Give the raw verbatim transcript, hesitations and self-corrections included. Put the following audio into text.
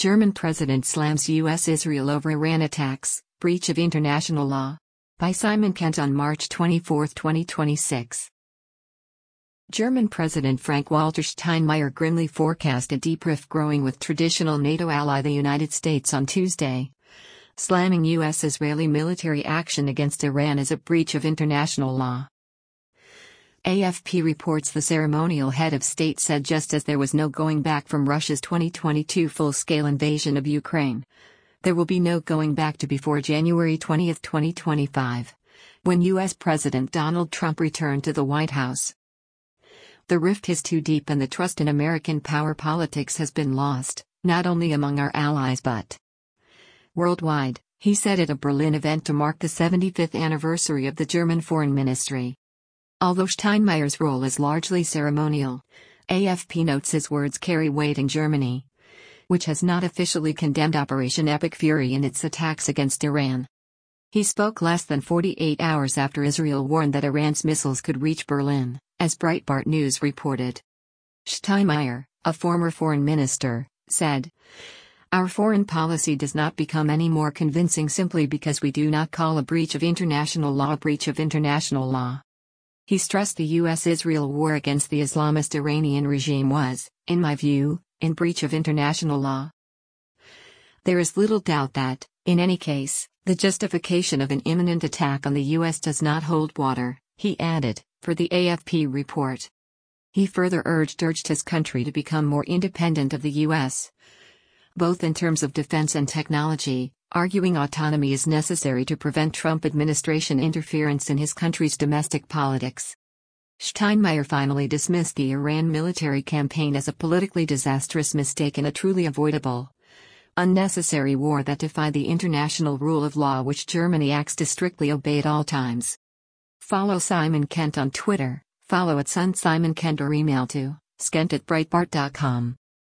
German president slams U S Israel over Iran attacks, breach of international law. By Simon Kent on March twenty-fourth, twenty twenty-six. German President Frank-Walter Steinmeier grimly forecast a deep rift growing with traditional NATO ally the United States on Tuesday, slamming U S-Israeli military action against Iran as a breach of international law. A F P reports the ceremonial head of state said just as there was no going back from Russia's twenty twenty-two full-scale invasion of Ukraine, there will be no going back to before January twentieth, twenty twenty-five, when U S President Donald Trump returned to the White House. The rift is too deep and the trust in American power politics has been lost, not only among our allies but worldwide, he said at a Berlin event to mark the seventy-fifth anniversary of the German Foreign Ministry. Although Steinmeier's role is largely ceremonial, A F P notes his words carry weight in Germany, which has not officially condemned Operation Epic Fury in its attacks against Iran. He spoke less than forty-eight hours after Israel warned that Iran's missiles could reach Berlin, as Breitbart News reported. Steinmeier, a former foreign minister, said, "Our foreign policy does not become any more convincing simply because we do not call a breach of international law a breach of international law." He stressed the U S-Israel war against the Islamist Iranian regime was, in my view, in breach of international law. There is little doubt that, in any case, the justification of an imminent attack on the U S does not hold water, he added, for the A F P report. He further urged urged his country to become more independent of the U S, both in terms of defense and technology, arguing autonomy is necessary to prevent Trump administration interference in his country's domestic politics. Steinmeier finally dismissed the Iran military campaign as a politically disastrous mistake in a truly avoidable, unnecessary war that defied the international rule of law which Germany acts to strictly obey at all times. Follow Simon Kent on Twitter, follow at Sun Simon Kent or email to skent at breitbart dot com.